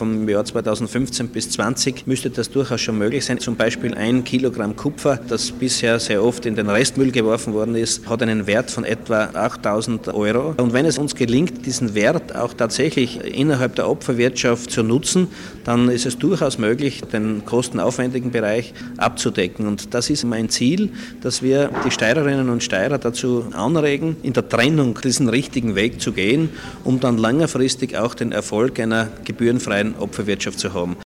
vom Jahr 2015 bis 2020 müsste das durchaus schon möglich sein. Zum Beispiel 1 Kilogramm Kupfer, das bisher sehr oft in den Restmüll geworfen worden ist, hat einen Wert von etwa 8.000 Euro. Und wenn es uns gelingt, diesen Wert auch tatsächlich innerhalb der Opferwirtschaft zu nutzen, dann ist es durchaus möglich, den kostenaufwendigen Bereich abzudecken. Und das ist mein Ziel, dass wir die Steirerinnen und Steirer dazu anregen, in der Trennung diesen richtigen Weg zu gehen, um dann längerfristig auch den Erfolg einer gebührenfreien Opferwirtschaft zu haben.